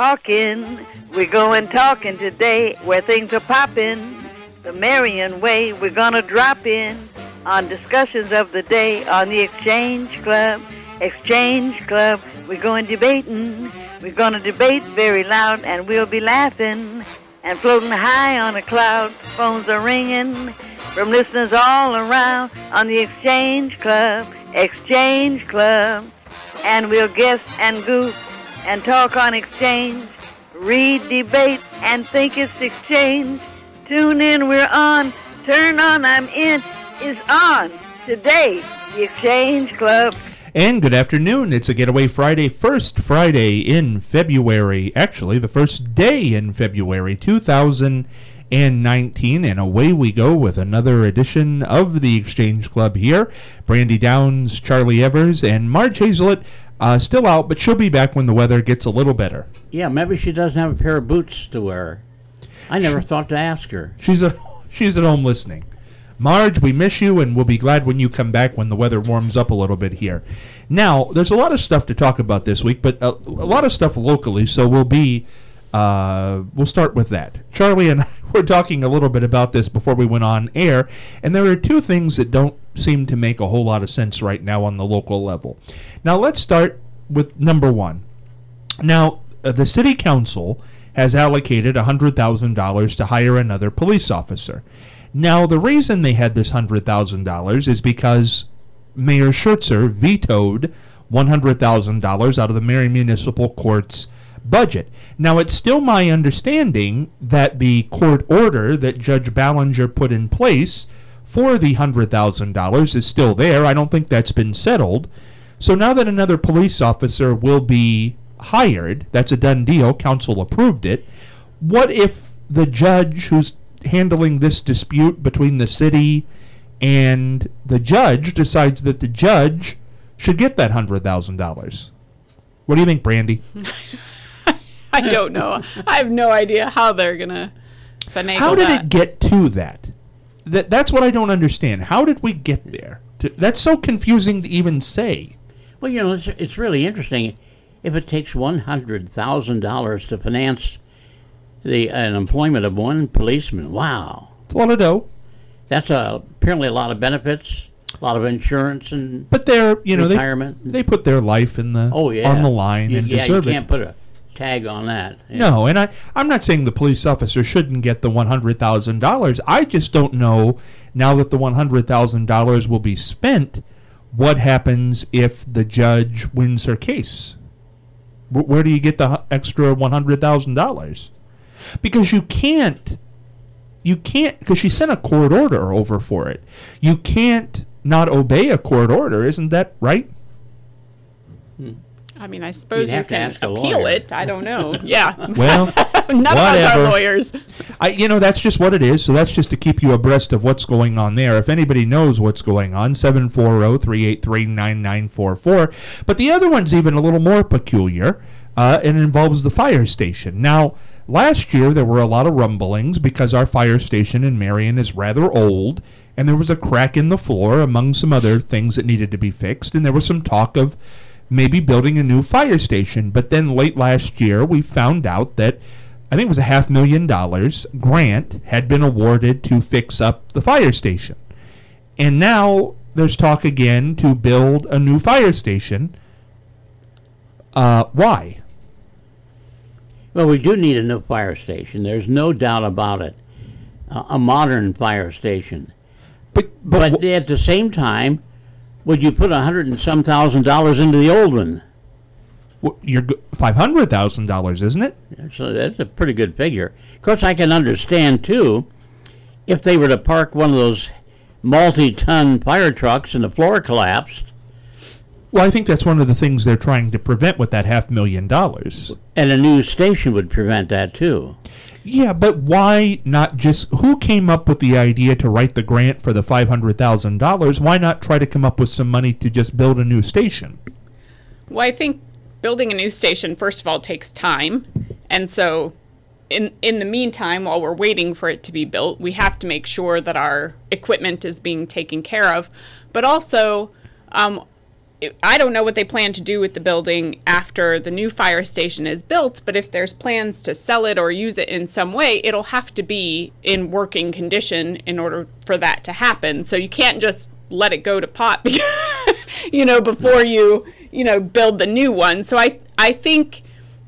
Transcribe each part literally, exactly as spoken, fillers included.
talking. We're going talking today where things are popping. The Marion way, we're going to drop in on discussions of the day on the Exchange Club. Exchange Club, we're going debating. We're going to debate very loud, and we'll be laughing and floating high on a cloud. Phones are ringing from listeners all around on the Exchange Club. Exchange Club. And we'll guess and goof and talk on exchange, read, debate, and think it's exchange. Tune in, we're on. Turn on, I'm in. Is on today, the Exchange Club. And good afternoon. It's a Getaway Friday, first Friday in February. Actually, the first day in February two thousand nineteen. And away we go with another edition of the Exchange Club here. Brandy Downs, Charlie Evers, and Marge Hazelett uh, still out, but she'll be back when the weather gets a little better. Yeah, maybe she doesn't have a pair of boots to wear. I never she, thought to ask her. She's a she's at home listening. Marge, we miss you, and we'll be glad when you come back when the weather warms up a little bit here. Now, there's a lot of stuff to talk about this week, but a, a lot of stuff locally, so we'll be, uh, we'll start with that. Charlie and I were talking a little bit about this before we went on air, and there are two things that don't seem to make a whole lot of sense right now on the local level. Now, let's start with number one. Now, uh, the city council has allocated one hundred thousand dollars to hire another police officer. Now, the reason they had this one hundred thousand dollars is because Mayor Schertzer vetoed one hundred thousand dollars out of the Marion Municipal Court's budget. Now, it's still my understanding that the court order that Judge Ballinger put in place for the one hundred thousand dollars is still there. I don't think that's been settled. So now that another police officer will be hired, that's a done deal, council approved it, what if the judge who's handling this dispute between the city and the judge decides that the judge should get that one hundred thousand dollars? What do you think, Brandy? I don't know. I have no idea how they're going to finagle How did that. it get to that? that? That's what I don't understand. How did we get there? To, that's so confusing to even say. Well, you know, it's, it's really interesting. If it takes one hundred thousand dollars to finance the uh, employment of one policeman, wow. It's a lot of dough. That's a, apparently a lot of benefits, a lot of insurance and but they're, you know, retirement. They, they put their life in the oh, yeah. on the line you, and yeah, deserve you can't it. put a tag on that. Yeah. No, and I, I'm not saying the police officer shouldn't get the one hundred thousand dollars. I just don't know, now that the one hundred thousand dollars will be spent, what happens if the judge wins her case? W- where do you get the extra one hundred thousand dollars? Because you can't, you can't, because she sent a court order over for it. You can't not obey a court order, isn't that right? Hmm. I mean, I suppose You'd you have to can ask a appeal lawyer. it. I don't know. Yeah. Well, none of us are lawyers. I, you know, that's just what it is. So that's just to keep you abreast of what's going on there. If anybody knows what's going on, seven four zero, three eight three, nine nine four four. But the other one's even a little more peculiar, uh, and it involves the fire station. Now, last year there were a lot of rumblings because our fire station in Marion is rather old, and there was a crack in the floor among some other things that needed to be fixed, and there was some talk of maybe building a new fire station. But then late last year we found out that I think it was a half million dollars grant had been awarded to fix up the fire station. And now there's talk again to build a new fire station. Uh, why? Well, we do need a new fire station. There's no doubt about it. Uh, a modern fire station. But, but, But at the same time, would you put a hundred and some thousand dollars into the old one? w- you're g- five hundred thousand dollars, isn't it? So that's a pretty good figure. Of course, I can understand, too, if they were to park one of those multi-ton fire trucks and the floor collapsed. Well, I think that's one of the things they're trying to prevent with that half million dollars. And a new station would prevent that, too. Yeah, but why not just, who came up with the idea to write the grant for the five hundred thousand dollars? Why not try to come up with some money to just build a new station? Well, I think building a new station, first of all, takes time. And so in in the meantime, while we're waiting for it to be built, we have to make sure that our equipment is being taken care of. But also, um, it, I don't know what they plan to do with the building after the new fire station is built, but if there's plans to sell it or use it in some way, it'll have to be in working condition in order for that to happen. So you can't just let it go to pot, you know, before you, you know, build the new one. So I, I think,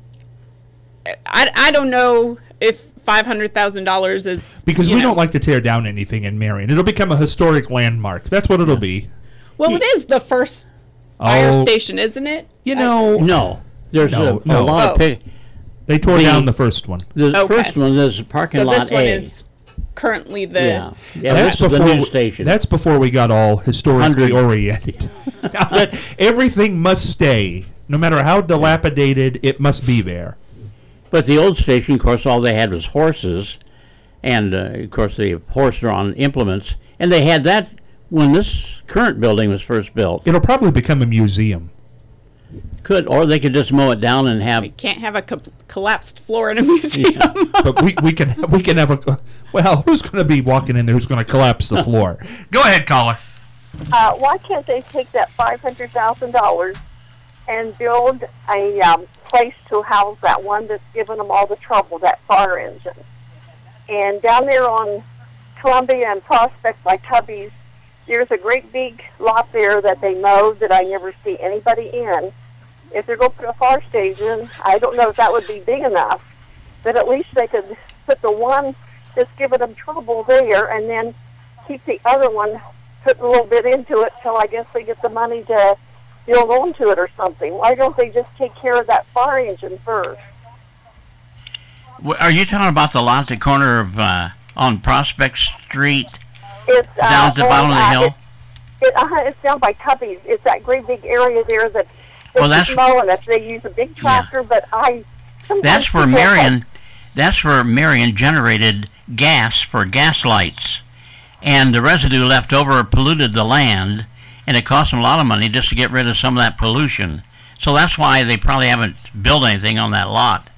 I, I don't know if five hundred thousand dollars is... Because we know, don't like to tear down anything in Marion. It'll become a historic landmark. That's what it'll be. Well, it is the first fire Oh, station, isn't it? You know, No, there's No, a, no. a lot Oh. of pic- they tore the- down the first one. The Okay. first one is parking So lot this one A. is currently the... yeah, yeah that's this is before the new station. That's before we got all historically Hundred. oriented. Now that everything must stay, no matter how dilapidated, it must be there. But the old station, of course, all they had was horses, and uh, of course the horse-drawn implements, and they had that when this current building was first built. It'll probably become a museum. Could, or they could just mow it down and have. You can't have a co- collapsed floor in a museum. But we, we can we can have a well. Who's going to be walking in there? Who's going to collapse the floor? Go ahead, caller. Uh, why can't they take that five hundred thousand dollars and build a um, place to house that one that's given them all the trouble, that fire engine? And down there on Columbia and Prospect by Tubby's, there's a great big lot there that they mowed that I never see anybody in. If they're going to put a fire station, I don't know if that would be big enough, but at least they could put the one that's giving them trouble there and then keep the other one, put a little bit into it till I guess they get the money to build onto it or something. Why don't they just take care of that fire engine first? W- Are you talking about the lot at the corner of uh, on Prospect Street, It's uh, down at the bottom of the uh, hill? It, it, uh, it's down by Tubby's. It's that great big area there that they Well, keep that's- mowing it. They use a big tractor, but I sometimes That's where people- Marion. That's where Marion generated gas for gas lights, and the residue left over polluted the land, and it cost them a lot of money just to get rid of some of that pollution. So that's why they probably haven't built anything on that lot.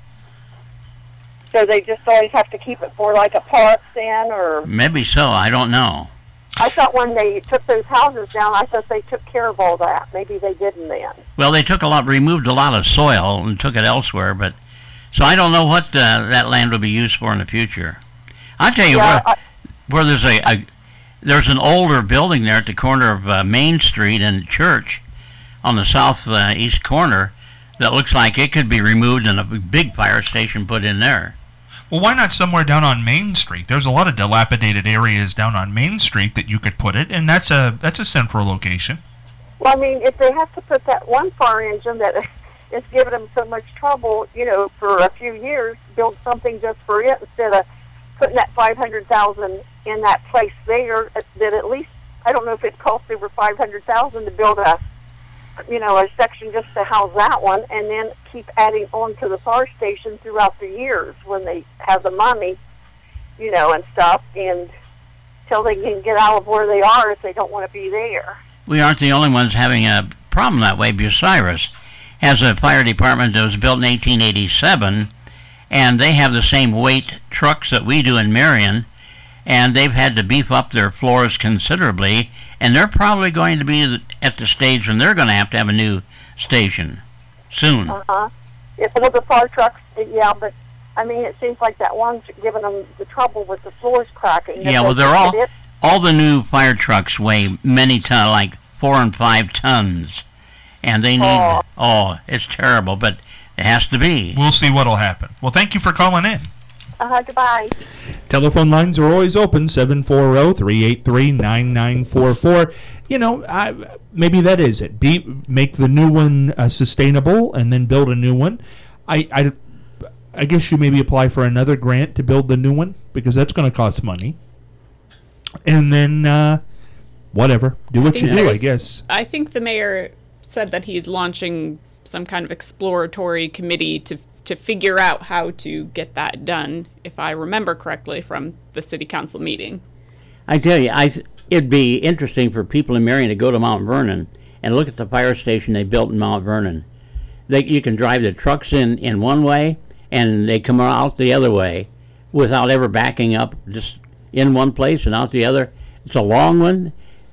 So they just always have to keep it for like a park then, or Maybe so. I don't know. I thought when they took those houses down, I thought they took care of all that. Maybe they didn't then. Well, they took a lot, removed a lot of soil and took it elsewhere, but so I don't know what uh, that land will be used for in the future. I'll tell you Yeah, where, I, where there's a, a there's an older building there at the corner of uh, Main Street and Church on the south uh, east corner that looks like it could be removed and a big fire station put in there. Well, why not somewhere down on Main Street? There's a lot of dilapidated areas down on Main Street that you could put it, and that's a that's a central location. well, I mean, if they have to put that one fire engine that is giving them so much trouble, you know, for a few years, build something just for it instead of putting that five hundred thousand in that place there. That at least I don't know if it costs over five hundred thousand to build a, you know, a section just to house that one, and then keep adding on to the fire station throughout the years when they have the money, you know, and stuff, and till they can get out of where they are if they don't want to be there. We aren't the only ones having a problem that way. Bucyrus has a fire department that was built in eighteen eighty-seven, and they have the same weight trucks that we do in Marion, and they've had to beef up their floors considerably, and they're probably going to be at the stage when they're going to have to have a new station soon. Uh-huh. If it was the fire trucks, yeah, but, I mean, it seems like that one's giving them the trouble with the floors cracking. Yeah, well, they're all, all the new fire trucks weigh many ton, like four and five tons, and they need, Oh. oh, it's terrible, but it has to be. We'll see what'll happen. Well, thank you for calling in. Uh-huh, goodbye. Telephone lines are always open, seven four zero, three eight three, nine nine four four. You know, I, maybe that is it. Be, make the new one uh, sustainable and then build a new one. I, I, I guess you maybe apply for another grant to build the new one because that's going to cost money. And then, uh, whatever. Do what you do, I there's- guess. I think the mayor said that he's launching some kind of exploratory committee to to figure out how to get that done, if I remember correctly from the city council meeting. I tell you, I, th- it'd be interesting for people in Marion to go to Mount Vernon and look at the fire station they built in Mount Vernon. They, you can drive the trucks in, in one way, and they come out the other way without ever backing up, just in one place and out the other. It's a long one.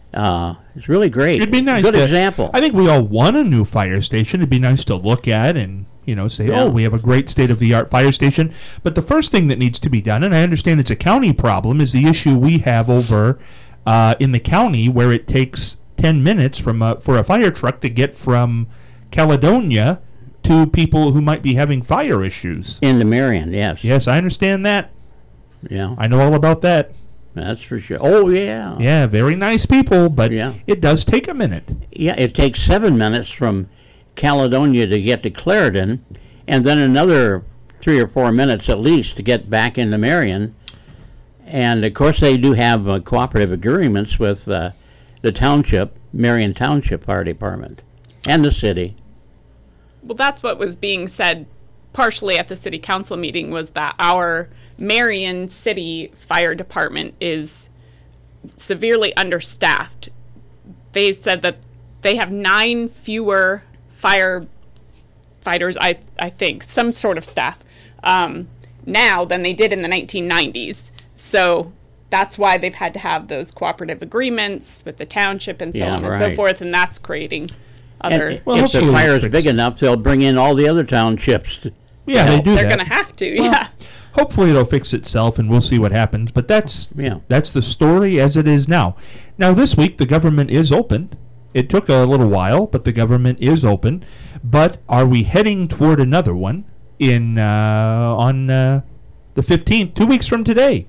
Uh, it's really great. It'd be nice. Good to, example. I think we all want a new fire station. It'd be nice to look at and, you know, say, Yeah. oh, we have a great state-of-the-art fire station. But the first thing that needs to be done, and I understand it's a county problem, is the issue we have over uh, in the county where it takes ten minutes from a, for a fire truck to get from Caledonia to people who might be having fire issues. In the Marion, yes. Yes, I understand that. Yeah, I know all about that. that's for sure. Oh, yeah. Yeah, very nice people, but Yeah. it does take a minute. Yeah, it takes seven minutes from Caledonia to get to Clarendon, and then another three or four minutes at least to get back into Marion. And, of course, they do have uh, cooperative agreements with uh, the township, Marion Township Fire Department, and the city. Well, that's what was being said partially at the city council meeting, was that our Marion City Fire Department is severely understaffed. They said that they have nine fewer firefighters, I I think, some sort of staff, um, now than they did in the nineteen nineties. So that's why they've had to have those cooperative agreements with the township and so Yeah, on and right. so forth, and that's creating other... And Well, if the hopefully fire is fix- big enough, they'll bring in all the other townships. To Yeah, they help. do They're that. going to have to, Well, yeah. Hopefully it'll fix itself and we'll see what happens. But that's Yeah. that's the story as it is now. Now this week the government is open. It took a little while, but the government is open. But are we heading toward another one in uh, on uh, the fifteenth, two weeks from today?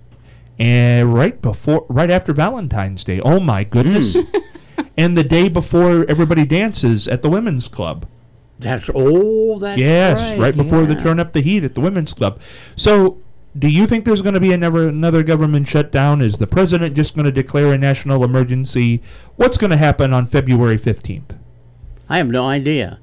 And right before, right after Valentine's Day. Oh my goodness! And the day before everybody dances at the women's club. That's oh, that's Yes, right, right, before they yeah. turn up the heat at the women's club. So, do you think there's going to be another another government shutdown? Is the president just going to declare a national emergency? What's going to happen on February fifteenth? I have no idea.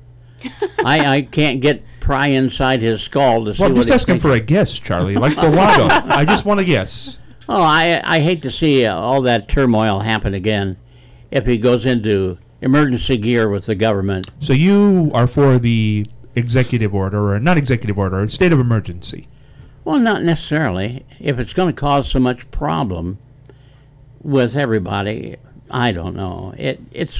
I I can't get pry inside his skull to see Well, I'm what just he's asking for a thinking. guess, Charlie, like the lotto. I just want to guess. Oh, I I hate to see uh, all that turmoil happen again. If he goes into emergency gear with the government, So you are for the executive order, or not executive order, a state of emergency. well, not necessarily. If it's going to cause so much problem with everybody, I don't know. It it's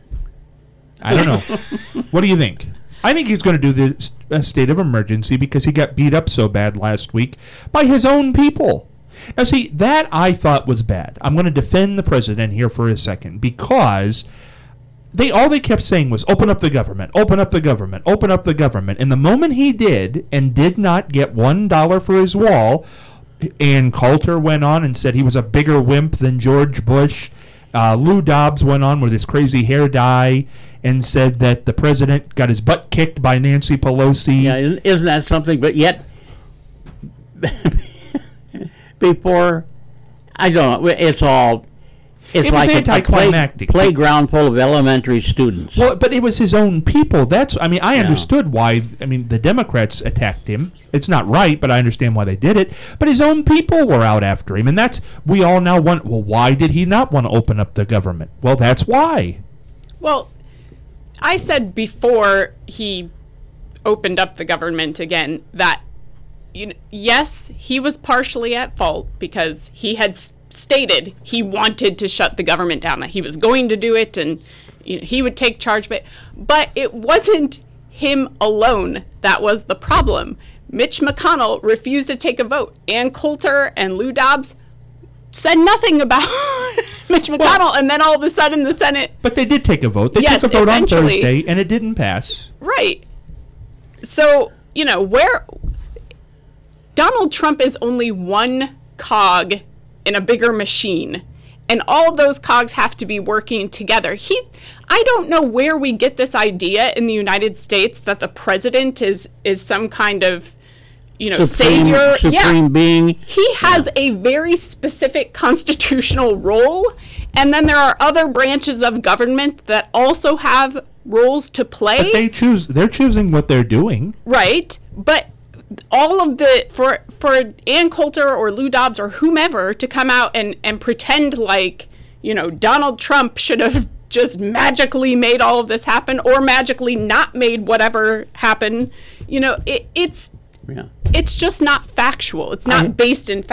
I don't know. What do you think? I think he's going to do the s- uh, state of emergency because he got beat up so bad last week by his own people. Now, see, that I thought was bad. I'm going to defend the president here for a second because they all they kept saying was open up the government, open up the government, open up the government. And the moment he did and did not get one dollar for his wall, and Coulter went on and said he was a bigger wimp than George Bush. Uh, Lou Dobbs went on with his crazy hair dye and said that the president got his butt kicked by Nancy Pelosi. yeah, isn't isn't that something? But yet, before, I don't know. It's all. It's It was like a- a, play, anticlimactic. playground full of elementary students. Well, but it was his own people. That's, I mean, I Yeah. understood why, I mean, the Democrats attacked him. It's not right, but I understand why they did it. But his own people were out after him. And that's, we all now want, well, why did he not want to open up the government? Well, that's why. Well, I said before he opened up the government again that, you know, yes, he was partially at fault because he had s- stated he wanted to shut the government down, that he was going to do it and, you know, he would take charge of it. But it wasn't him alone that was the problem. Mitch McConnell refused to take a vote. Ann Coulter and Lou Dobbs said nothing about Mitch McConnell, and then all of a sudden the Senate... But they did take a vote. They Yes, took a vote on eventually. Thursday, and it didn't pass. Right. So, you know, where Donald Trump is only one cog in a bigger machine, and all of those cogs have to be working together. He, I don't know where we get this idea in the United States that the president is is some kind of, you know, Supreme, savior. supreme yeah. being. He has a very specific constitutional role, and then there are other branches of government that also have roles to play. But they choose, they're choosing what they're doing. Right, but all of the for for Ann Coulter or Lou Dobbs or whomever to come out and and pretend like, you know, Donald Trump should have just magically made all of this happen or magically not made whatever happen, you know, it, it's Yeah. it's just not factual. It's not I- based in fact.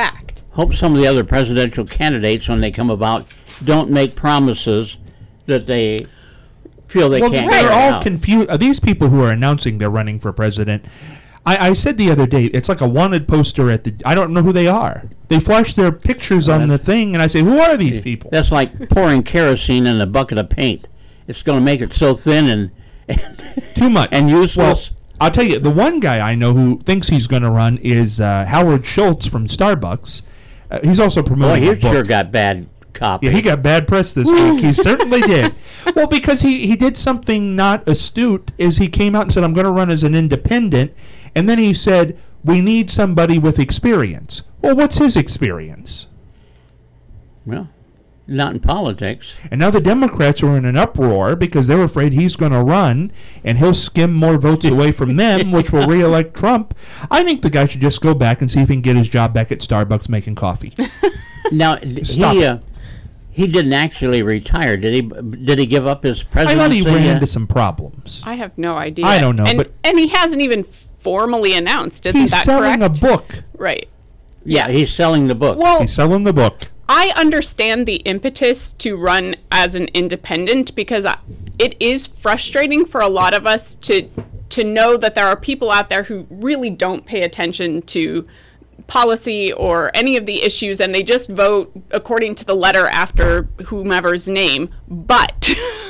hope some of the other presidential candidates, when they come about, don't make promises that they feel they well, can't they're carry all out. confused. These people who are announcing they're running for president, I, I said the other day, it's like a wanted poster at the. I don't know who they are. They flash their pictures Well, on the thing, and I say, who are these people? That's like pouring kerosene in a bucket of paint. It's going to make it so thin and, and Too much. and useless. Well, I'll tell you, the one guy I know who thinks he's going to run is uh, Howard Schultz from Starbucks. Uh, he's also Boy, promoting he a book. sure got bad copy. Yeah, he got bad press this week. He certainly did. Well, because he, he did something not astute, is he came out and said, I'm going to run as an independent, and then he said, we need somebody with experience. Well, what's his experience? Well, not in politics. And now the Democrats are in an uproar because they're afraid he's going to run and he'll skim more votes away from them, which will reelect Trump. I think the guy should just go back and see if he can get his job back at Starbucks making coffee. Now, d- Stop he it. uh, he didn't actually retire, did he? Did he give up his I presidency? thought he ran uh, into some problems. I have no idea. I don't know, and, but- and he hasn't even formally announced. Isn't He's that selling correct? a book. Right. Yeah, he's selling the book. Well, He's selling the book. I understand the impetus to run as an independent because I, it is frustrating for a lot of us to to know that there are people out there who really don't pay attention to policy or any of the issues, and they just vote according to the letter after whomever's name. But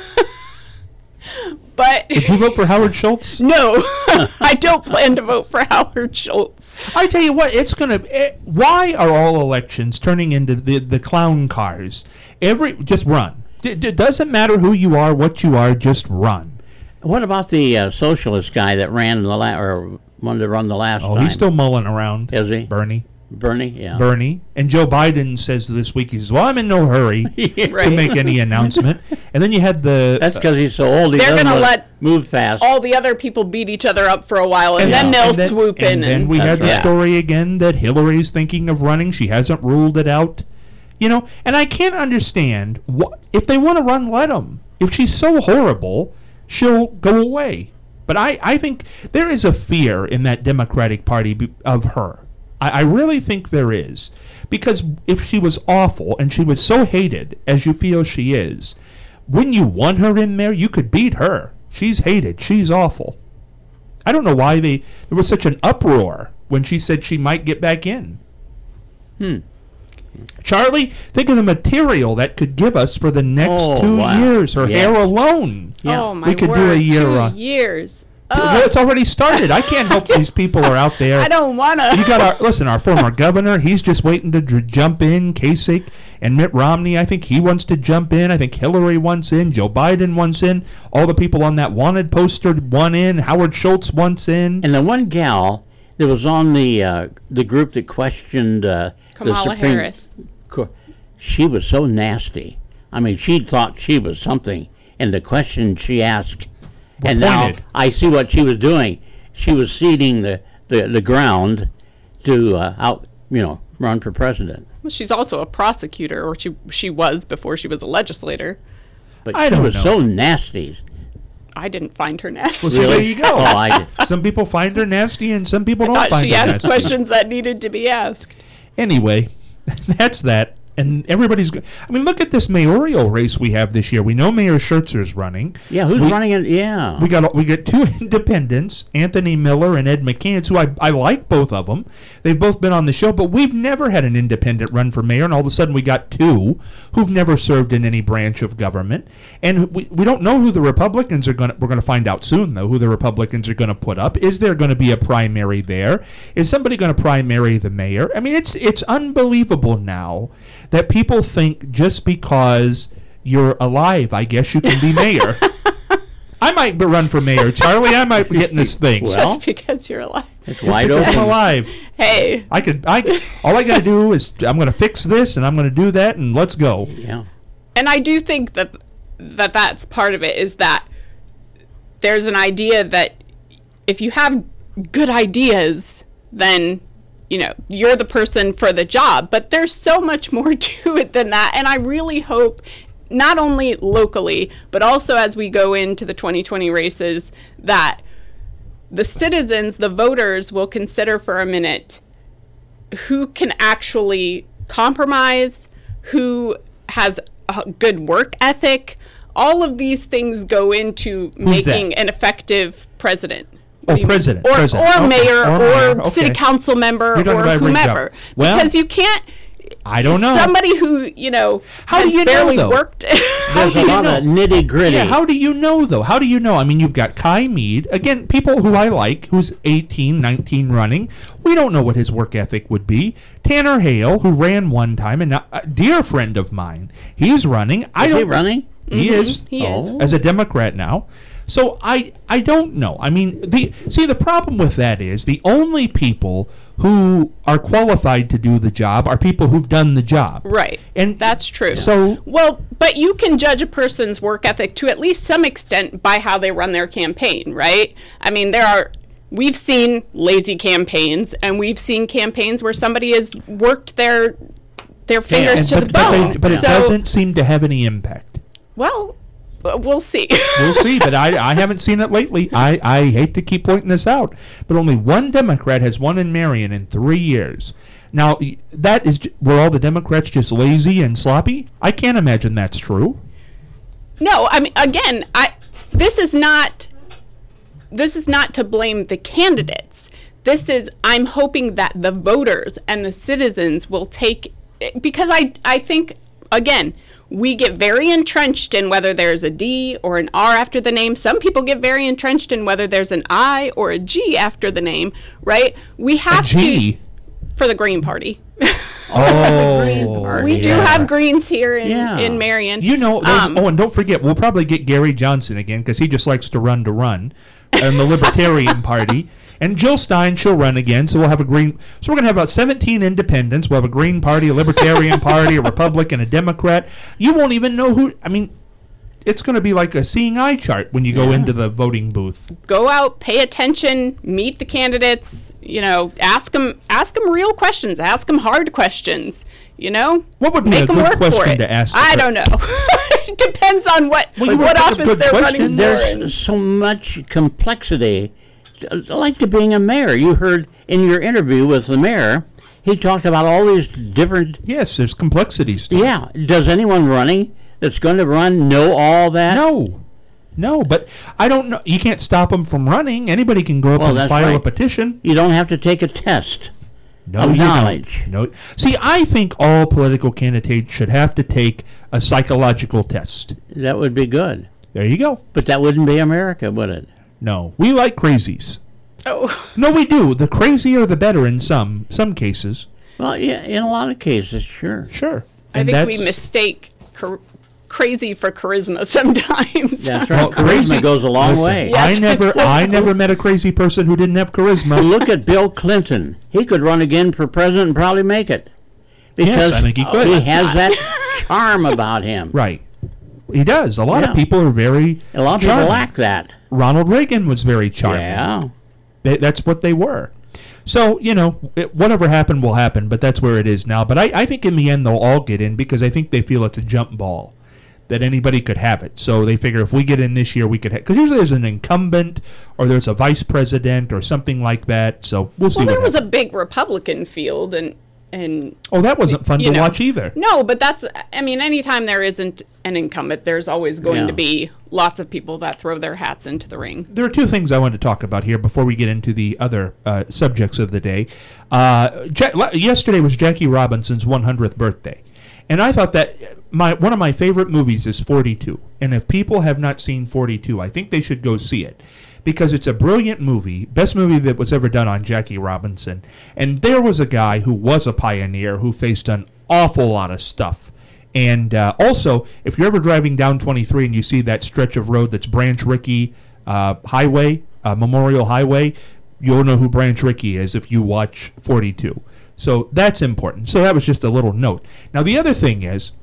but Did you vote for Howard Schultz? no, I don't plan to vote for Howard Schultz. I tell you what, it's gonna. It, why are all elections turning into the the clown cars? Every just run. It, it doesn't matter who you are, what you are, just run. What about the uh, socialist guy that ran the la- or wanted to run the last Oh, time? he's still mulling around. Is he? Bernie? Bernie, yeah. Bernie. And Joe Biden says this week, he says, well, I'm in no hurry to Right. make any announcement. And then you had the... That's because he's so old. He They're doesn't gonna wanna let move fast. All the other people beat each other up for a while, and, And then then- they'll and then- swoop in. And then we That's had the right. story again that Hillary's thinking of running. She hasn't ruled it out. You know, and I can't understand, wh- if they want to run, let them. If she's so horrible, she'll go away. But I, I think there is a fear in that Democratic Party be- of her. I, I really think there is. Because if she was awful and she was so hated as you feel she is, when you want her in there, you could beat her. She's hated. She's awful. I don't know why they there was such an uproar when she said she might get back in. Hmm. Charlie, think of the material that could give us for the next Oh, two wow. years. Her Yeah. hair alone. Yeah. Oh my We could do word! a year Two on- years. Well, Ugh. it's already started. I can't help these people are out there. I don't wanna. You got our listen. Our former governor, he's just waiting to dr- jump in. Kasich and Mitt Romney, I think he wants to jump in. I think Hillary wants in. Joe Biden wants in. All the people on that wanted poster want in. Howard Schultz wants in. And the one gal that was on the uh, the group that questioned uh, Kamala the Supreme Harris. Court, she was so nasty. I mean, she thought she was something, and the question she asked, and now pointed. I see what she was doing. She was seeding the, the, the ground to uh, out, you know, run for president. Well, she's also a prosecutor, or she she was before she was a legislator. But I she don't was know. so nasty. I didn't find her nasty. Well, see, Really? there you go. Oh, I did. Some people find her nasty, and some people I don't thought find she her asked nasty. questions that needed to be asked. Anyway, that's that. And everybody's. Go- I mean, look at this mayoral race we have this year. We know Mayor Scherzer's running. Yeah, who's We- running it? Yeah. We got we got two independents, Anthony Miller and Ed McCants, who I, I like both of them. They've both been on the show, but we've never had an independent run for mayor, and all of a sudden we got two who've never served in any branch of government. And we, we don't know who the Republicans are going to, we're going to find out soon, though, who the Republicans are going to put up. Is there going to be a primary there? Is somebody going to primary the mayor? I mean, it's it's unbelievable now that people think just because you're alive, I guess you can be mayor. I might be run for mayor, Charlie. I might be getting this thing. Well, Just because you're alive. it's wide Because I'm open. alive. Hey, I could. I all I got to do is I'm going to fix this and I'm going to do that and let's go. Yeah. and I do think that that that's part of it, is that there's an idea that if you have good ideas, then you know you're the person for the job. But there's so much more to it than that, and I really hope, not only locally but also as we go into the twenty twenty races, that the citizens, the voters, will consider for a minute who can actually compromised, who has a good work ethic. All of these things go into Who's making that? an effective president. Oh, What do you mean? president, Or, president. or Okay. mayor, Or or, mayor, city okay. council member, You're talking or about every job. whomever. Well, because you can't. I don't know. Somebody who, you know, How has do you know, barely though? worked. There's do a you lot know? of nitty gritty. Yeah, how do you know, though? How do you know? I mean, you've got Kai Mead, again, people who I like, who's eighteen, nineteen running. We don't know what his work ethic would be. Tanner Hale, who ran one time, and now, a dear friend of mine, he's running. I Is don't he running? He Mhm, is. he is. As a Democrat now. So I I don't know. I mean, the see the problem with that is the only people who are qualified to do the job are people who've done the job. Right. And That's true. So Well, but you can judge a person's work ethic to at least some extent by how they run their campaign, right? I mean, there are, we've seen lazy campaigns, and we've seen campaigns where somebody has worked their their fingers and- to but, the but, bone. they, but it so, doesn't seem to have any impact. well, uh, we'll see. We'll see, but I, I haven't seen it lately. I, I hate to keep pointing this out, but only one Democrat has won in Marion in three years. Now, y- that is, j- were all the Democrats just lazy and sloppy? I can't imagine that's true. No, I mean, again, I this is not this is not to blame the candidates. This is, I'm hoping that the voters and the citizens will take, because I I think, again, we get very entrenched in whether there's a D or an R after the name. Some people get very entrenched in whether there's an I or a G after the name, right? We have G? to for the Green Party. Oh, We do Yeah. have Greens here in, Yeah. in Marion. You know, those, Um, oh, and don't forget, we'll probably get Gary Johnson again because he just likes to run to run, and the Libertarian Party. And Jill Stein, she'll run again, so we'll have a Green. So we're going to have about seventeen independents. We'll have a Green Party, a Libertarian Party, a Republican, a Democrat. You won't even know who. I mean, it's going to be like a seeing eye chart when you go Yeah. into the voting booth. Go out, pay attention, meet the candidates, you know, ask them ask them real questions, ask them hard questions, you know? What would be Make a 'em good work for question it. to ask? I the- don't know. It depends on what Well, you what would think of office good they're questions. running for. There's and- so much complexity, uh, like to being a mayor. You heard in your interview with the mayor, he talked about all these different. Yes, there's complexities. to it. Yeah, does anyone running that's going to run know all that? No. No, but I don't know. You can't stop them from running. Anybody can go up Well, and that's file a right. petition. You don't have to take a test. No, of you don't. knowledge. No. See, I think all political candidates should have to take a psychological test. That would be good. There you go. But that wouldn't be America, would it? No, we like crazies. Oh, No, we do. The crazier, the better in some some cases. Well, yeah, in a lot of cases, sure. Sure. I And think we that's- mistake char- crazy for charisma sometimes. That's Well, right. Charisma goes a long listen, way. Yes, I it never, I does. never met a crazy person who didn't have charisma. Look at Bill Clinton. He could run again for president and probably make it. Because I think he could. he has that charm about him. Right. He does. A lot Yeah. of people are very. A lot of charming. people lack that. Ronald Reagan was very charming. Yeah. They, that's what they were. So, you know, it, whatever happened will happen, but that's where it is now. But I, I think in the end they'll all get in because I think they feel it's a jump ball, that anybody could have it. So they figure if we get in this year, we could have. Because usually there's an incumbent or there's a vice president or something like that. So we'll see Well, what there was a happens. big Republican field, and and Oh, that wasn't fun you to know. watch either. no, but that's, I mean, anytime there isn't an incumbent, there's always going Yeah. to be lots of people that throw their hats into the ring. There are two things I want to talk about here before we get into the other uh, subjects of the day. Uh, ja- la- yesterday was Jackie Robinson's one hundredth birthday. And I thought that my one of my favorite movies is forty-two. And if people have not seen forty-two, I think they should go see it. Because it's a brilliant movie, best movie that was ever done on Jackie Robinson. And there was a guy who was a pioneer who faced an awful lot of stuff. And uh, also, if you're ever driving down twenty-three and you see that stretch of road that's Branch Rickey uh, Highway, uh, Memorial Highway, you'll know who Branch Rickey is if you watch forty-two. So that's important. So that was just a little note. Now the other thing is,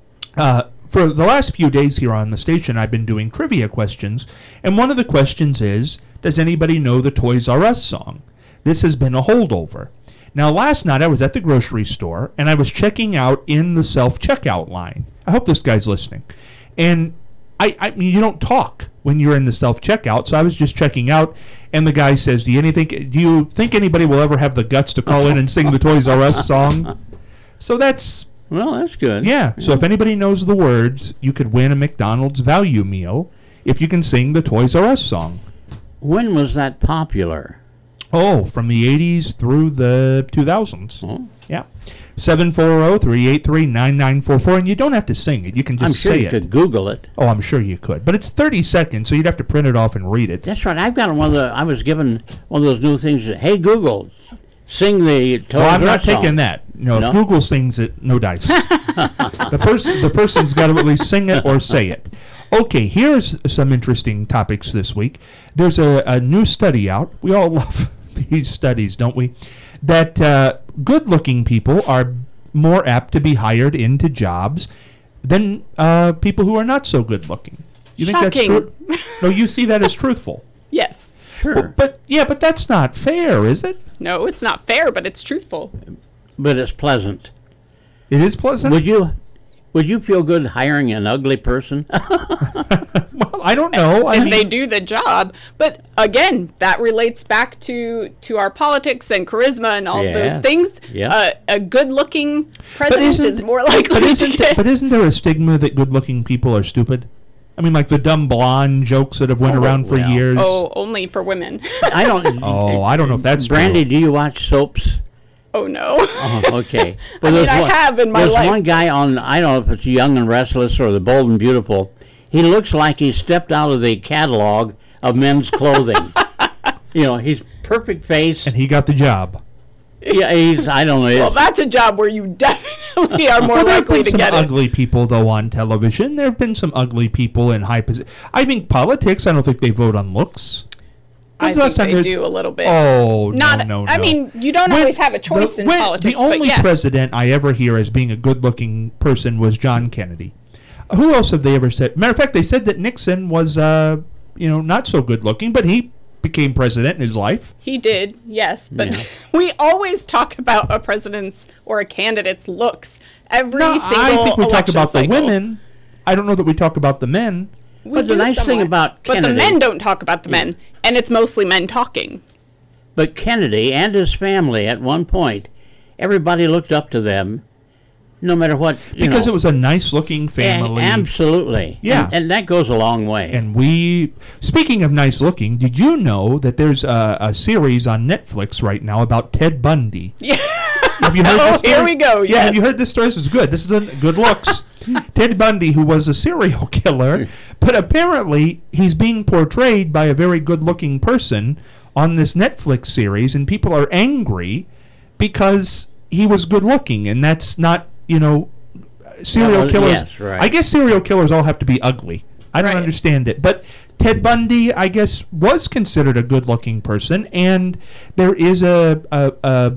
uh, for the last few days here on the station, I've been doing trivia questions, and one of the questions is, does anybody know the Toys R Us song? This has been a holdover. Now, last night I was at the grocery store, and I was checking out in the self-checkout line. I hope this guy's listening. And I, I mean, you don't talk when you're in the self-checkout, so I was just checking out, and the guy says, do you, anything, do you think anybody will ever have the guts to call in and sing the Toys R Us song? So that's Well, that's good. yeah. So if anybody knows the words, you could win a McDonald's value meal if you can sing the Toys R Us song. When was that popular? Oh, from the eighties through the two thousands. Oh. Yeah. seven four zero, three eight three, nine nine four four. And you don't have to sing it. You can just I'm sure say you it. could Google it. Oh, I'm sure you could. But it's thirty seconds, so you'd have to print it off and read it. That's right. I've got one of the. I was given one of those new things. That, hey Google, sing the Toys Well, I'm R not Us song. taking that. No, No? if Google sings it, no dice. the person, the person's got to at least sing it or say it. Okay, here's some interesting topics this week. There's a, a new study out. We all love these studies, don't we? That uh, good-looking people are more apt to be hired into jobs than uh, people who are not so good-looking. You think Shocking. that's true? No, you see that as truthful. Yes. Sure, Well, but yeah, but that's not fair, is it? No, it's not fair, but it's truthful. but it's pleasant. It is pleasant. Would you? Would you feel good hiring an ugly person? Well, I don't know. I And mean, they do the job. But again, that relates back to, to our politics and charisma and all Yes. those things. Yeah. Uh, a good-looking president isn't- is more likely But to isn't, get... but isn't there a stigma that good-looking people are stupid? I mean, like the dumb blonde jokes that have went Oh, around for well. years. Oh, only for women. I don't. Oh, I don't know if that's Brandy, true. do you watch soaps? Oh, no. Oh, okay. I mean, there's I one, have in my there's life. one guy on, I don't know if it's Young and Restless or The Bold and Beautiful. He looks like he stepped out of the catalog of men's clothing. You know, he's perfect face. And he got the job. Yeah, he's, I don't know. Well, that's a job where you definitely are more Well, there have likely been to some get it. ugly people, though, on television. There have been some ugly people in high position. I think politics, I don't think they vote on looks. I When's the last think time they there's- do a little bit. Oh, Not, no, no, I no. mean, you don't When- always have a choice the, in when- politics, The only but yes. president I ever hear as being a good-looking person was John Kennedy. Who else have they ever said? Matter of fact, they said that Nixon was, uh, you know, not so good-looking, but he became president in his life. He did, yes, but Yeah. we always talk about a president's or a candidate's looks every No, single I think we talk election about cycle. the women. I don't know that we talk about the men. We But the do nice thing somewhat. about but the Kennedy- men don't talk about the men, and it's mostly men talking. But Kennedy and his family, at one point, everybody looked up to them, no matter what. You Because know. it was a nice-looking A- family. absolutely. Yeah. And, and that goes a long way. And we, speaking of nice looking, did you know that there's a, a series on Netflix right now about Ted Bundy? Yeah. Have you heard Oh, this story? here we go, Yeah, have yes. you heard this story? This is good. This is a good looks. Ted Bundy, who was a serial killer, but apparently he's being portrayed by a very good-looking person on this Netflix series, and people are angry because he was good-looking, and that's not, you know, serial Well, killers. yes, right. I guess serial killers all have to be ugly. I don't Right. understand it, but Ted Bundy, I guess, was considered a good-looking person, and there is a a, a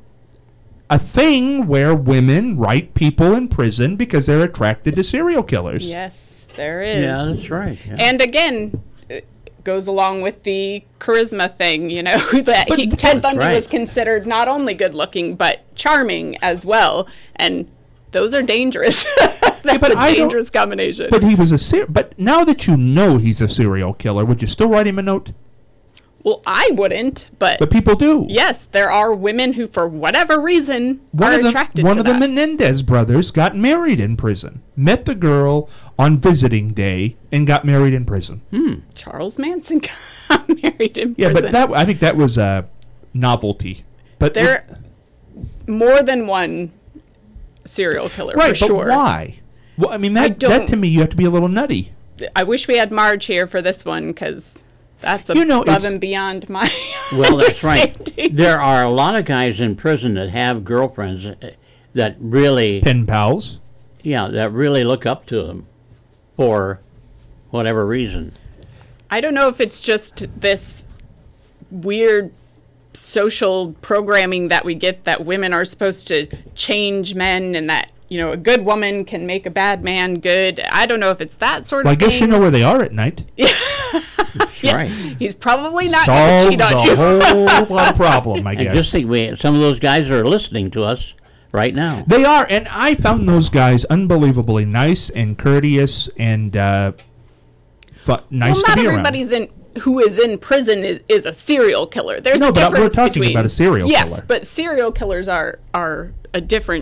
a thing where women write people in prison because they're attracted to serial killers. Yes, there is. yeah, that's right. Yeah. And again, it goes along with the charisma thing, you know, that But- he, but Ted that's Bundy right. was considered not only good looking, but charming as well. And those are dangerous. That's but a I don't- dangerous combination. But he was a ser- but now that you know he's a serial killer, would you still write him a note? well, I wouldn't, but, But people do. yes, there are women who, for whatever reason, One are of the attracted one to of the that. Menendez brothers got married in prison. Met the girl on visiting day and got married in prison. Charles Manson got married in Yeah, prison. but that I think that was a novelty. But there more than one serial killer right, for but sure. why? Well, I mean I that that don't- to me you have to be a little nutty. I wish we had Marge here for this one because that's You know, above it's- and beyond my Well, that's right. understanding. There are a lot of guys in prison that have girlfriends uh, that really, Pen pals. yeah, that really look up to them for whatever reason. I don't know if it's just this weird social programming that we get that women are supposed to change men and that, you know, a good woman can make a bad man good. I don't know if it's that sort Well, I of guess thing. you know where they are at night. That's Yeah, right. he's probably not going to Solves cheat on a you. whole lot of problem, I I guess. just think we some of those guys are listening to us right now. They are, and I found those guys unbelievably nice and courteous and uh, fu- nice Well, to not be everybody's in who is in prison is, is a serial killer. There's No, a but we're difference talking between, about a serial yes, killer. but serial killers are are a different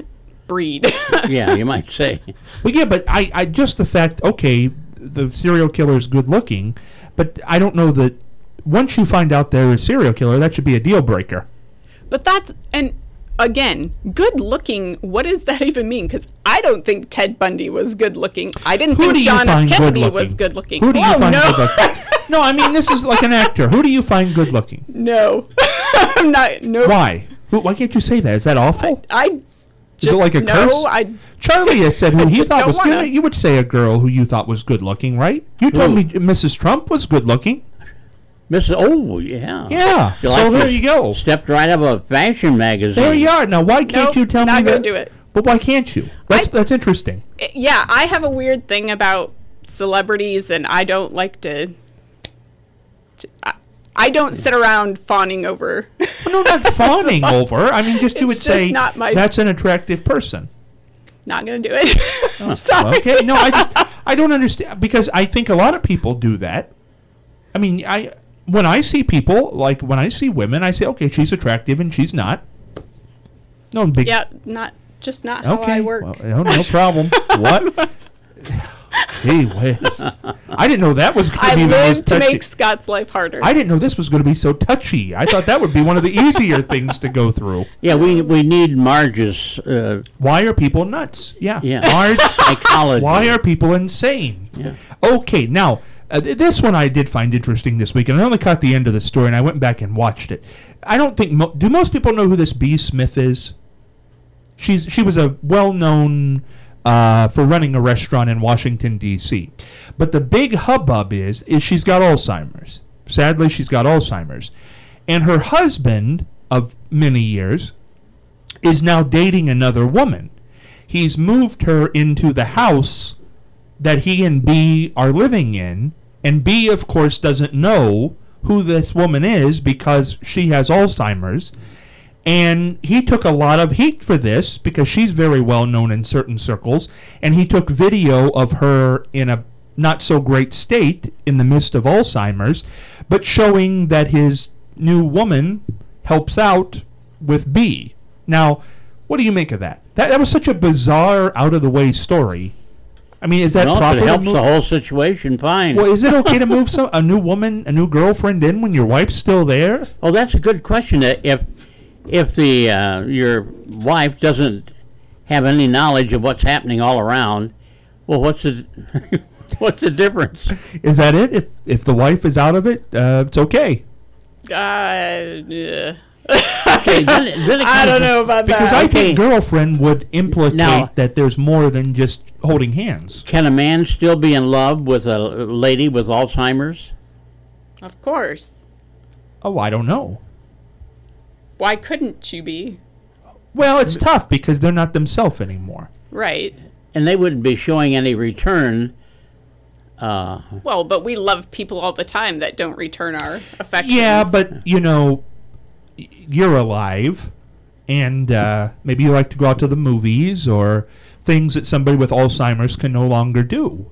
breed. Yeah, you might say. Well, yeah, but I, I just the fact, okay, the serial killer is good looking, but I don't know that once you find out they're a serial killer, that should be a deal breaker. But that's, and again, good looking, what does that even mean? Because I don't think Ted Bundy was good looking. I didn't Who think do you John F. find Kennedy good-looking? was good looking. Who do you oh, find no. good looking? No, I mean, this is like an actor. Who do you find good looking? No. I'm not, no. Why? Who, why can't you say that? Is that awful? I Is just, it like a no, curse? I, Charlie has said who I he just thought don't was wanna. good. You would say a girl who you thought was good looking, right? You told Who? me Missus Trump was good looking. Missus Oh, yeah. Yeah. You So like there this? you go. Stepped right out of a fashion magazine. There you are. Now, why can't Nope, you tell not me gonna that? do it. But why can't you? That's I- that's interesting. yeah, I have a weird thing about celebrities, and I don't like to. to I, I don't sit around fawning over. Well, no, not fawning over. I mean, just you would It's just say not my- that's an attractive person. Not gonna do it. Sorry. Okay, no, I just I don't understand because I think a lot of people do that. I mean, I when I see people like when I see women, I say, okay, she's attractive and she's not. No big. Yeah, not just not how Okay. I work. Well, no, no problem. What? Gee whiz. I didn't know that was going I to be the live most to touchy. make Scott's life harder. I didn't know this was going to be so touchy. I thought that would be one of the easier things to go through. Yeah, we we need Marge's uh, Why are people nuts? Yeah. yeah Marge, psychology. why are people insane? Yeah. Okay, now, uh, th- this one I did find interesting this week, and I only caught the end of the story, and I went back and watched it. I don't think, mo- do most people know who this Bee Smith is? She's She was a well-known uh, for running a restaurant in Washington, D C But the big hubbub is, is she's got Alzheimer's. Sadly, she's got Alzheimer's. And her husband of many years is now dating another woman. He's moved her into the house that he and B are living in, and B, of course, doesn't know who this woman is because she has Alzheimer's. And he took a lot of heat for this because she's very well known in certain circles, and he took video of her in a not so great state in the midst of Alzheimer's, but showing that his new woman helps out with B. Now, what do you make of that? That that was such a bizarre, out of the way story. I mean, is that Well, if proper? it to helps move- the whole situation, fine. well, is it okay to move some a new woman, a new girlfriend in when your wife's still there? Oh, that's a good question. Uh, If if the uh, your wife doesn't have any knowledge of what's happening all around, well, what's the what's the difference? Is that it? If if the wife is out of it, uh, it's okay. Uh, yeah. Okay, then it- then it I comes- don't know about Because that. I Okay. think girlfriend would implicate Now- that there's more than just holding hands. Can a man still be in love with a lady with Alzheimer's? Of course. Oh, I don't know. Why couldn't you be? Well, it's tough because they're not themselves anymore. Right. And they wouldn't be showing any return. Uh, Well, but we love people all the time that don't return our affections. Yeah, but you know, y- you're alive, and uh, maybe you like to go out to the movies or things that somebody with Alzheimer's can no longer do,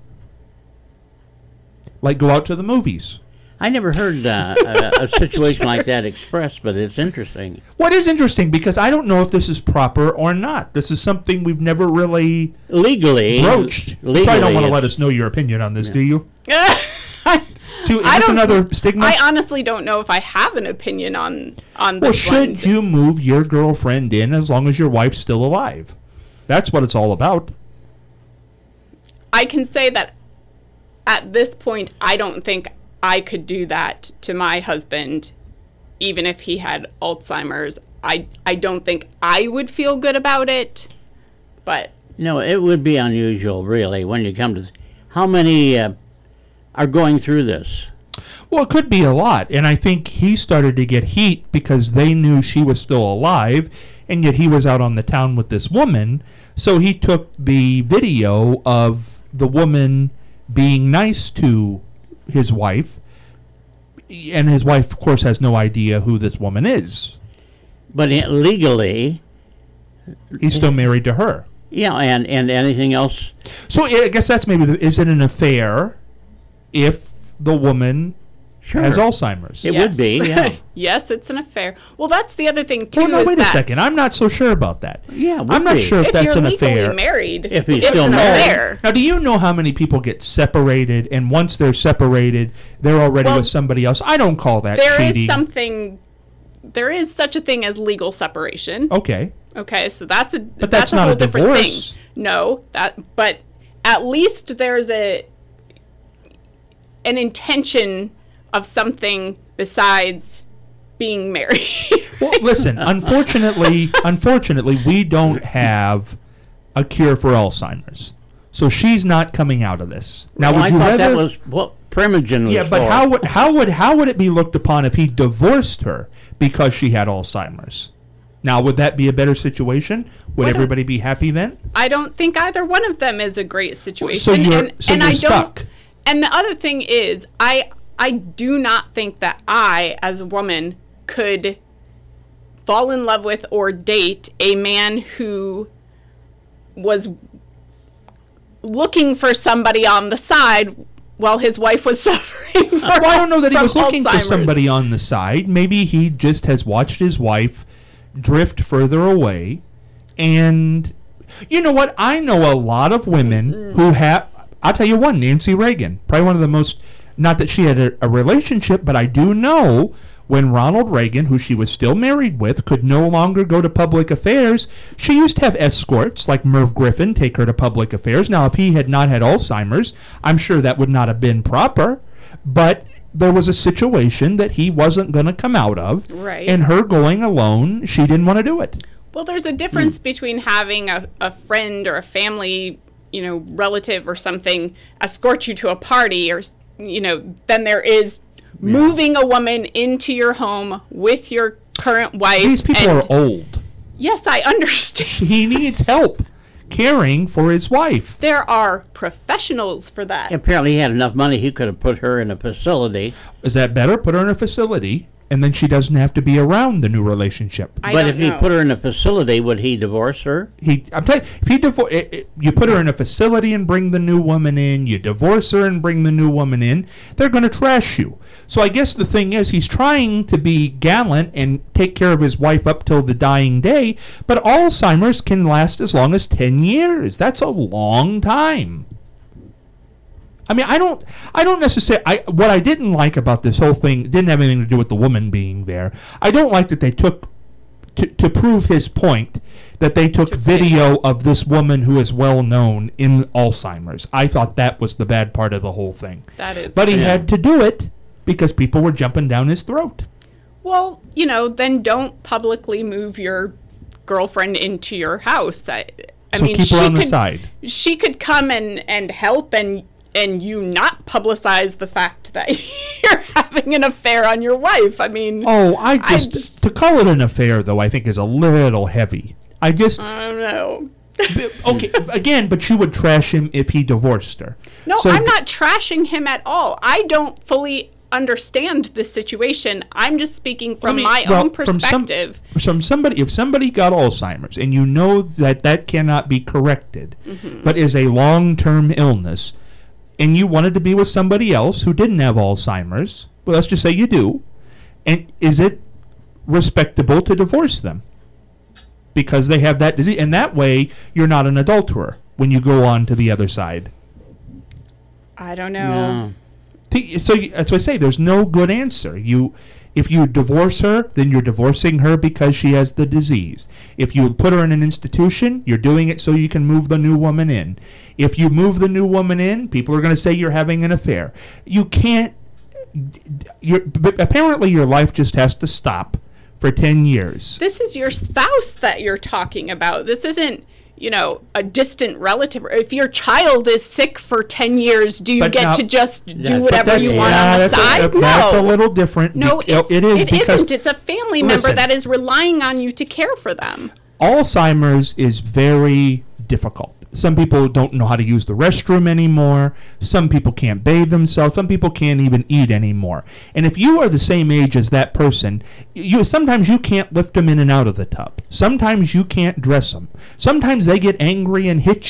like go out to the movies. I never heard uh, a, a situation like that expressed, but it's interesting. What is interesting, because I don't know if this is proper or not. This is something we've never really Legally, broached. You legally, probably don't want to let it's- us know your opinion on this, do you? I, Do, is I this don't- another stigma? I honestly don't know if I have an opinion on on Well, this should one. you move your girlfriend in as long as your wife's still alive? That's what it's all about. I can say that at this point, I don't think I could do that to my husband, even if he had Alzheimer's. I I don't think I would feel good about it, but No, it would be unusual, really, when you come to th- how many uh, are going through this. Well, it could be a lot, and I think he started to get heat because they knew she was still alive, and yet he was out on the town with this woman, so he took the video of the woman being nice to his wife, and his wife, of course, has no idea who this woman is. But it, legally, He's still married to her. yeah, and, and anything else. So I guess that's maybe, the, is it an affair if the woman Sure. has Alzheimer's. It Yes. would be, yeah. Yes, it's an affair. Well, that's the other thing too. Well, no, is wait that a second. I'm not so sure about that. Yeah, it would I'm not be. sure if, If that's you're an legally affair. married, If he's it's still an married. affair. Now, do you know how many people get separated, and once they're separated, they're already Well, with somebody else? I don't call that There is cheating. something. There is such a thing as legal separation. Okay. Okay, so that's a But that's, that's a not whole a different divorce. thing. No, that but at least there's a an intention of something besides being married. Well, listen, unfortunately, unfortunately, we don't have a cure for Alzheimer's. So she's not coming out of this. Now, Well, would I you thought rather that was what Primogen was Yeah, but for. how would how would how would it be looked upon if he divorced her because she had Alzheimer's? Now, would that be a better situation? Would What a- everybody be happy then? I don't think either one of them is a great situation. So you're- and so and you're I stuck. don't. And the other thing is, I I do not think that I, as a woman, could fall in love with or date a man who was looking for somebody on the side while his wife was suffering from Well, I don't know that he from was looking for Alzheimer's. somebody on the side. Maybe he just has watched his wife drift further away. And you know what? I know a lot of women who have. I'll tell you one, Nancy Reagan. Probably one of the most. Not that she had a, a relationship, but I do know when Ronald Reagan, who she was still married with, could no longer go to public affairs, she used to have escorts like Merv Griffin take her to public affairs. Now, if he had not had Alzheimer's, I'm sure that would not have been proper. But there was a situation that he wasn't going to come out of. Right. And her going alone, she didn't want to do it. Well, there's a difference Hmm. between having a, a friend or a family, you know, relative or something escort you to a party, or, you know, than there is moving a woman into your home with your current wife. These people and- are old. Yes, I understand. He needs help caring for his wife. There are professionals for that. Apparently, he had enough money, he could have put her in a facility. Is that better? Put her in a facility, and then she doesn't have to be around the new relationship. I but don't if he know. put her in a facility, would he divorce her? He, I'm telling you, if he divor- it, it, you put her in a facility and bring the new woman in, you divorce her and bring the new woman in, they're going to trash you. So I guess the thing is, he's trying to be gallant and take care of his wife up till the dying day, but Alzheimer's can last as long as ten years. That's a long time. I mean, I don't, I don't necessarily. I what I didn't like about this whole thing didn't have anything to do with the woman being there. I don't like that they took to to prove his point that they took video of this woman who is well known in Alzheimer's. I thought that was the bad part of the whole thing. That is. But he Yeah. had to do it because people were jumping down his throat. Well, you know, then don't publicly move your girlfriend into your house. I, I So mean, keep her she on the could, side. She could come and, and help and and you not publicize the fact that you're having an affair on your wife. I mean, Oh, I I just, just- to call it an affair though, I think is a little heavy. I just I don't know. b- okay again, but you would trash him if he divorced her. No, So I'm d- not trashing him at all. I don't fully understand the situation. I'm just speaking from me- my well, own from some- perspective. From somebody, if somebody got Alzheimer's and you know that that cannot be corrected, Mm-hmm. but is a long-term illness, and you wanted to be with somebody else who didn't have Alzheimer's, well, let's just say you do, and is it respectable to divorce them because they have that disease? And that way, you're not an adulterer when you go on to the other side. I don't know. No. T- So you, that's what I say. There's no good answer. You, if you divorce her, then you're divorcing her because she has the disease. If you put her in an institution, you're doing it so you can move the new woman in. If you move the new woman in, people are going to say you're having an affair. You can't. You're, but apparently, your life just has to stop for ten years. This is your spouse that you're talking about. This isn't, you know, a distant relative. If your child is sick for ten years, do you But get now- to just do but whatever That's- you want yeah, on the that's a- side? that- That's a no. little different. No, Be- it's, it is it because isn't. It's a family member Listen. that is relying on you to care for them. Alzheimer's is very difficult. Some people don't know how to use the restroom anymore. Some people can't bathe themselves. Some people can't even eat anymore. And if you are the same age as that person, you sometimes you can't lift them in and out of the tub. Sometimes you can't dress them. Sometimes they get angry and hit you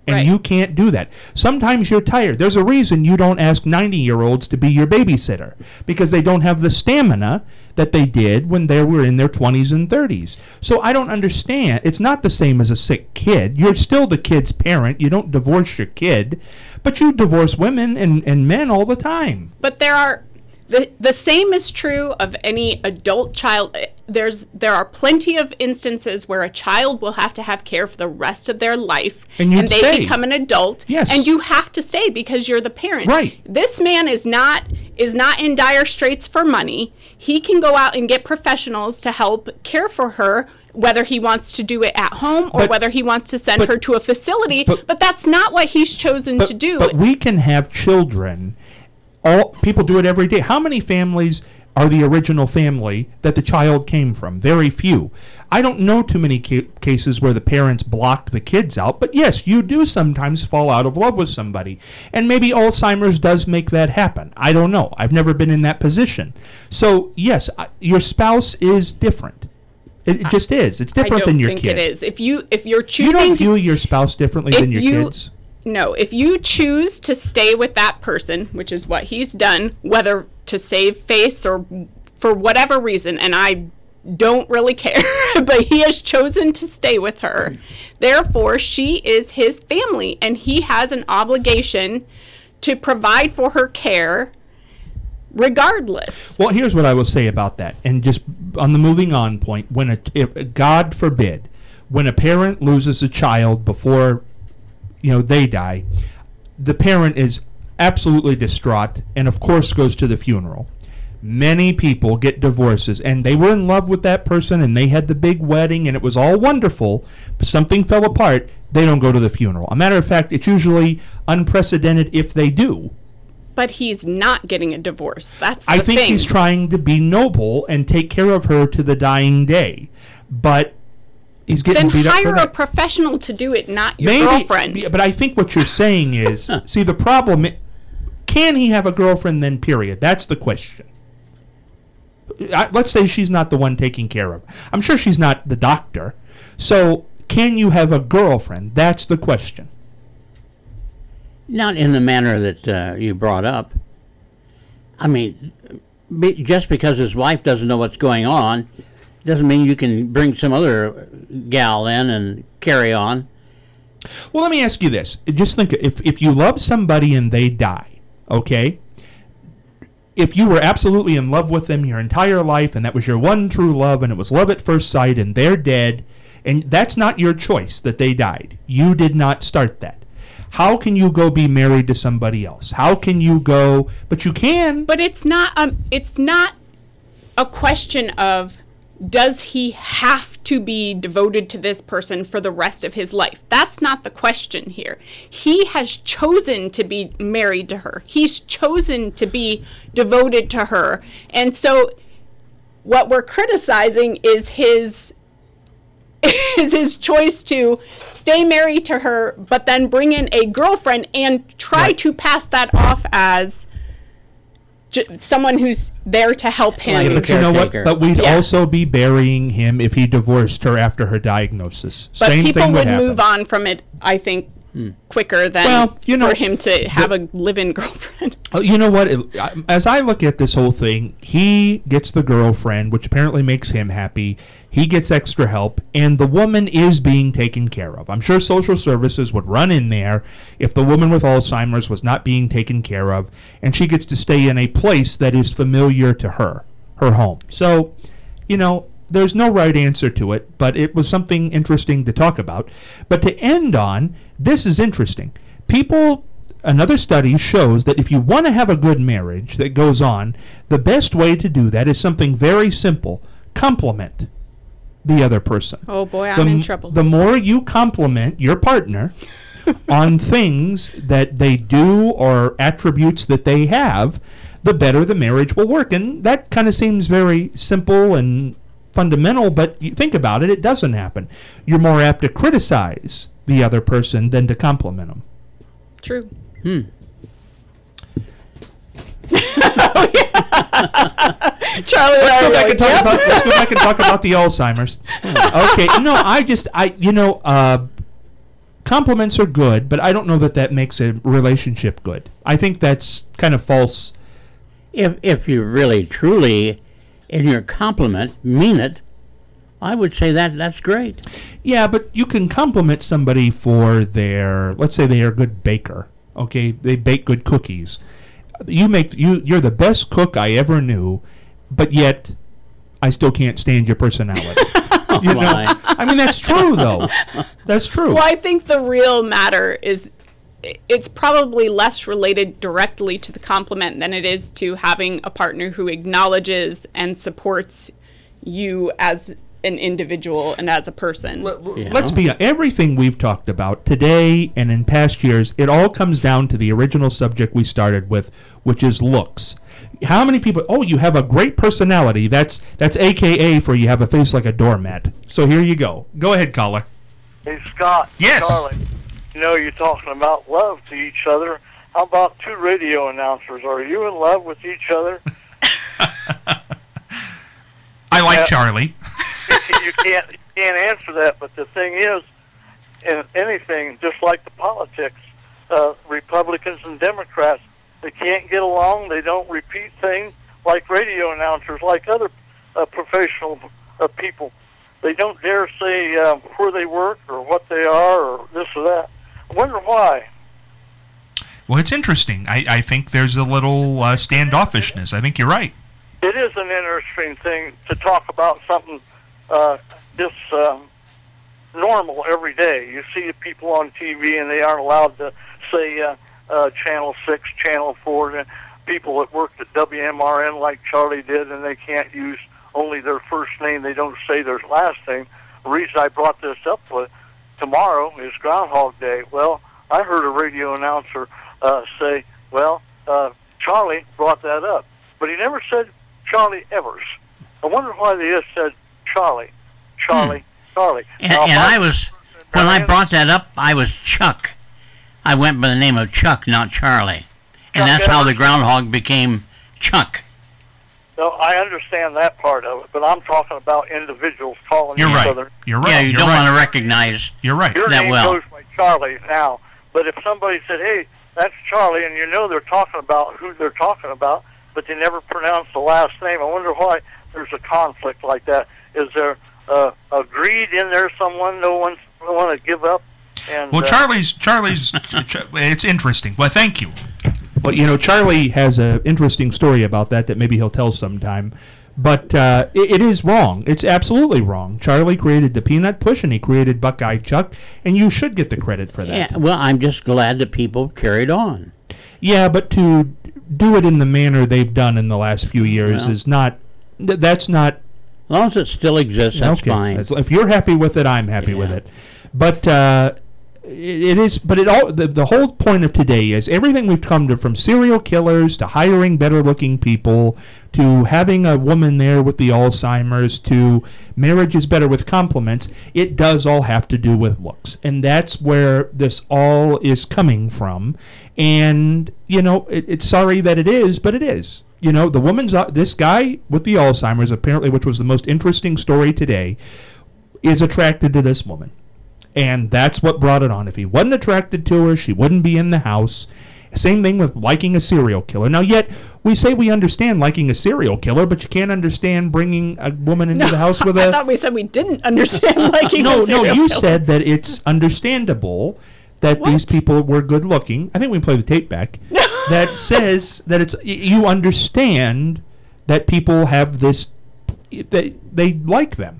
And Right. you can't do that. Sometimes you're tired. There's a reason you don't ask ninety-year-olds to be your babysitter, because they don't have the stamina that they did when they were in their twenties and thirties. So I don't understand. It's not the same as a sick kid. You're still the kid's parent. You don't divorce your kid, but you divorce women and, and men all the time. But there are the the same is true of any adult child. There's there are plenty of instances where a child will have to have care for the rest of their life, And you'd they stay. become an adult. Yes. And you have to stay because you're the parent. Right. This man is not is not in dire straits for money. He can go out and get professionals to help care for her, whether he wants to do it at home or But- whether he wants to send but- her to a facility. but- But, that's not what he's chosen But, to do. but we can have children. All people do it every day. How many families are the original family that the child came from? Very few. I don't know too many ca- cases where the parents blocked the kids out, but yes, you do sometimes fall out of love with somebody. And maybe Alzheimer's does make that happen. I don't know. I've never been in that position. So, yes, I, your spouse is different. It, it just is. It's I different don't than your think kid. it is. If you if you're You choosing don't to view your spouse differently if than your you, kids? No, if you choose to stay with that person, which is what he's done, whether to save face or for whatever reason, and I don't really care, but he has chosen to stay with her. Therefore, she is his family, and he has an obligation to provide for her care regardless. Well, here's what I will say about that. And just on the moving on point, when a, if, God forbid, when a parent loses a child before, you know, they die, the parent is absolutely distraught and, of course, goes to the funeral. Many people get divorces, and they were in love with that person, and they had the big wedding, and it was all wonderful, but something fell apart. They don't go to the funeral. A matter of fact, it's usually unprecedented if they do. But he's not getting a divorce. That's the I think thing. he's trying to be noble and take care of her to the dying day, but he's getting Then beat up for hire a that. professional to do it, not your Maybe, girlfriend. but I think what you're saying is, see, the problem, i- can he have a girlfriend then, period? That's the question. I, let's say she's not the one taking care of. I'm sure she's not the doctor. So, can you have a girlfriend? That's the question. Not in the manner that uh, you brought up. I mean, be, just because his wife doesn't know what's going on, doesn't mean you can bring some other gal in and carry on. Well, let me ask you this. Just think, if, if you love somebody and they die, okay? If you were absolutely in love with them your entire life and that was your one true love and it was love at first sight and they're dead, and that's not your choice that they died. You did not start that. How can you go be married to somebody else? How can you go, but you can. But it's not um it's not a question of does he have to be devoted to this person for the rest of his life? That's not the question here. He has chosen to be married to her. He's chosen to be devoted to her. And so what we're criticizing is his is his choice to stay married to her but then bring in a girlfriend and try Right. to pass that off as j- someone who's there to help him. Like a But you know what? caretaker. But we'd Yeah. also be burying him if he divorced her after her diagnosis. But Same people thing would would happen. move on from it, I think, quicker than Well, you know, for him to have a live-in girlfriend. Uh, You know what? It- I- As I look at this whole thing, he gets the girlfriend, which apparently makes him happy. He gets extra help, and the woman is being taken care of. I'm sure social services would run in there if the woman with Alzheimer's was not being taken care of, and she gets to stay in a place that is familiar to her, her home. So, you know, there's no right answer to it, but it was something interesting to talk about. But to end on, this is interesting. People, another study shows that if you want to have a good marriage that goes on, the best way to do that is something very simple: compliment the other person. Oh boy, the, I'm in m- trouble. The more you compliment your partner on things that they do or attributes that they have, the better the marriage will work. And that kind of seems very simple and fundamental, but you think about it, it doesn't happen. You're more apt to criticize the other person than to compliment them. True. Hmm. Charlie, Let's go, and I back were and like, talk "Yep." about, let's go back and talk about the Alzheimer's. Okay, no, I just, I, you know, uh, compliments are good, but I don't know that that makes a relationship good. I think that's kind of false. If if you really truly, in your compliment, mean it, I would say that that's great. Yeah, but you can compliment somebody for their, let's say they are a good baker. Okay, they bake good cookies. You make you you're the best cook I ever knew, but yet I still can't stand your personality. Oh, you know? my. I mean, that's true though. That's true. Well, I think the real matter is it's probably less related directly to the compliment than it is to having a partner who acknowledges and supports you as an individual and as a person. Yeah. Let's be honest. Everything we've talked about today and in past years, it all comes down to the original subject we started with, which is looks. How many people, oh, you have a great personality. That's that's A K A for you have a face like a doormat. So here you go. Go ahead, caller. Hey, Scott. Yes. Charlie, you know, you're talking about love to each other. How about two radio announcers? Are you in love with each other? I like Yeah. Charlie. you can't you can't answer that, but the thing is, in anything, just like the politics, uh, Republicans and Democrats, they can't get along. They don't repeat things like radio announcers, like other uh, professional uh, people. They don't dare say uh, where they work or what they are or this or that. I wonder why. Well, it's interesting. I, I think there's a little uh, standoffishness. I think you're right. It is an interesting thing to talk about something uh, this um, normal every day. You see people on T V and they aren't allowed to say uh, uh, Channel six, Channel four. And people that worked at W M R N like Charlie did, and they can't use only their first name. They don't say their last name. The reason I brought this up was tomorrow is Groundhog Day. Well, I heard a radio announcer uh, say, well, uh, Charlie brought that up. But he never said Charlie Evers. I wonder why they just said Charlie, Charlie, hmm. Charlie. And, now, and I was, when I brought that up, I was Chuck. I went by the name of Chuck, not Charlie. And Chuck that's how Evers. the groundhog became Chuck. No, I understand that part of it, but I'm talking about individuals calling You're each right. other. You're right. Yeah, you You're don't right. want to recognize. You're right. Your that name well. goes by Charlie now, but if somebody said, hey, that's Charlie, and you know they're talking about who they're talking about, but they never pronounce the last name, I wonder why there's a conflict like that. Is there uh, a greed in there, someone no one's want to give up? And, Well, uh, Charlie's Charlie's it's interesting. Well, thank you. Well, you know, Charlie has an interesting story about that that maybe he'll tell sometime. But uh, it, it is wrong. It's absolutely wrong. Charlie created the Peanut Push, and he created Buckeye Chuck, and you should get the credit for that. Yeah, well, I'm just glad that people carried on. Yeah, but to do it in the manner they've done in the last few years Well. is not. th- That's not. As long as it still exists, that's okay. fine. That's- if you're happy with it, I'm happy with Yeah. it. But uh, it, it is. But it all. The, the whole point of today is everything we've come to, from serial killers to hiring better-looking people to having a woman there with the Alzheimer's to marriage is better with compliments. It does all have to do with looks, and that's where this all is coming from. And you know, it, it's sorry that it is, but it is. You know, the woman's uh, this guy with the Alzheimer's, apparently, which was the most interesting story today, is attracted to this woman. And that's what brought it on. If he wasn't attracted to her, she wouldn't be in the house. Same thing with liking a serial killer. Now, yet, we say we understand liking a serial killer, but you can't understand bringing a woman into the house with I a... thought we said we didn't understand liking no, a serial no, you killer. said that it's understandable that What? these people were good looking. I think we can play the tape back. That says that it's y- you understand that people have this... They, they like them.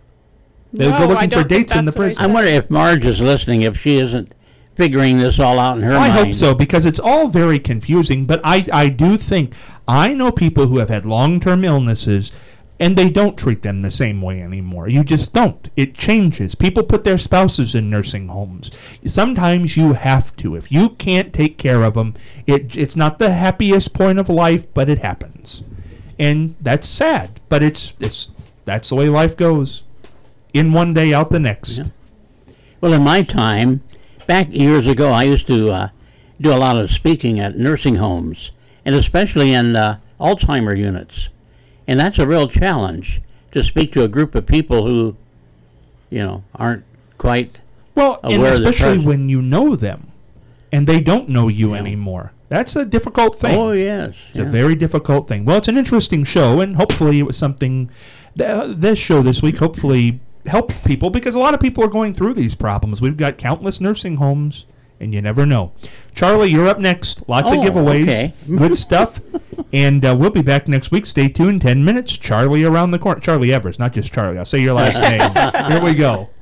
They No, go I looking for don't think dates in the that's what I prison. I wonder if Marge is listening, if she isn't figuring this all out in her I mind. hope so, because it's all very confusing. But I, I do think, I know people who have had long-term illnesses, and they don't treat them the same way anymore. You just don't. It changes. People put their spouses in nursing homes. Sometimes you have to. If you can't take care of them, it, it's not the happiest point of life, but it happens. And that's sad, but it's it's that's the way life goes. In one day, out the next. Yeah. Well, in my time, back years ago, I used to uh, do a lot of speaking at nursing homes, and especially in uh, Alzheimer units. And that's a real challenge, to speak to a group of people who, you know, aren't quite Well, and aware of the especially pres- when you know them, and they don't know you Yeah. anymore. That's a difficult thing. Oh, yes. It's yeah. a very difficult thing. Well, it's an interesting show, and hopefully it was something, th- this show this week hopefully helped people, because a lot of people are going through these problems. We've got countless nursing homes, and you never know. Charlie, you're up next. Lots Oh, of giveaways. okay. Good stuff. And uh, we'll be back next week. Stay tuned. ten minutes. Charlie around the corner. Charlie Evers, not just Charlie. I'll say your last name. Here we go.